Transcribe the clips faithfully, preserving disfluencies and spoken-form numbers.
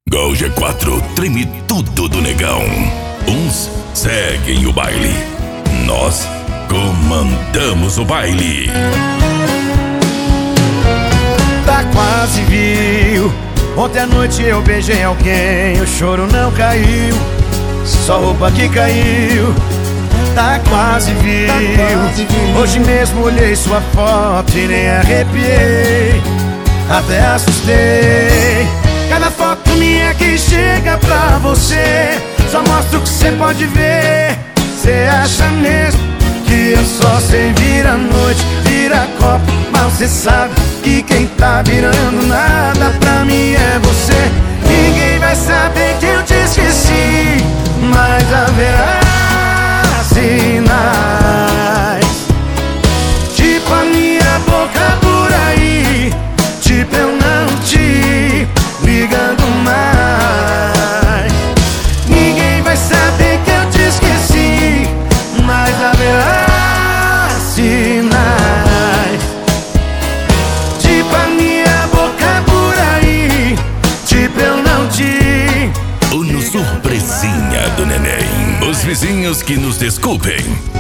Gol G quatro treme tudo do negão. Uns seguem o baile, nós comandamos o baile. Tá quase viu. Ontem à noite eu beijei alguém, o choro não caiu, só roupa que caiu. Tá quase viu. Hoje mesmo olhei sua foto e nem arrepiei, até assustei. Cada foto minha que chega pra você só mostra o que cê pode ver. Cê acha mesmo que eu só sei vir à noite, vira copo, mas cê sabe que quem tá virando nada pra mim é você. Ninguém vai saber que eu te esqueci, mas haverá sinais, tipo a minha boca por aí, tipo eu não te ligando mais. Ninguém vai saber que eu te esqueci, mas haverá sinais, tipo a minha boca por aí, tipo eu não te. O no surpresinha do neném. Os vizinhos que nos desculpem.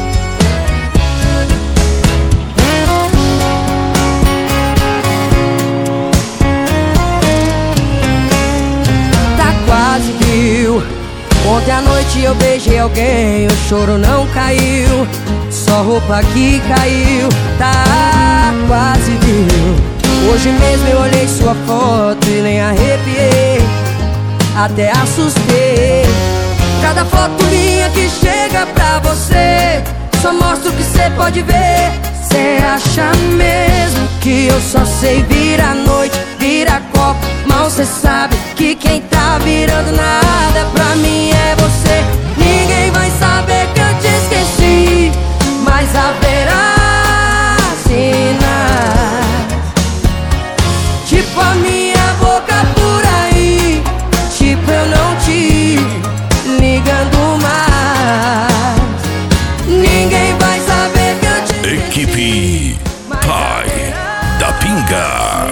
Tá quase viu. Ontem à noite eu beijei alguém, o choro não caiu, só roupa que caiu. Tá quase viu. Hoje mesmo eu olhei sua foto e nem arrepiei, até assustei. Cada foto minha que chega pra você só mostra o que cê pode ver. Cê acha mesmo que eu só sei vir à noite, vira copo, mal cê sabe que quem tá virando nada pra mim é você. Ninguém vai saber que eu te esqueci, mas haverá sinais, tipo a minha boca por aí, tipo eu não te ligando mais. Ninguém vai saber que eu te Equipe Pai da Pinga.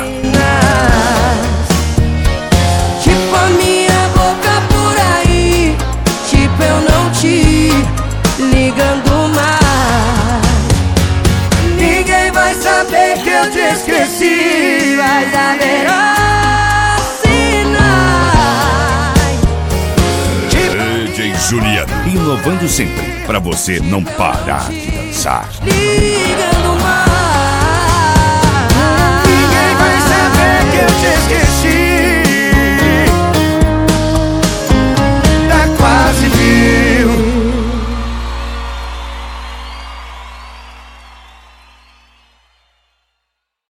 Tipo a minha boca por aí, tipo eu não te ligando mais. Ninguém vai saber que eu te esqueci, mas haverá sinais. D J Juliano, inovando sempre pra você não parar de dançar. Ligando mais. Ninguém vai saber que eu te esqueci.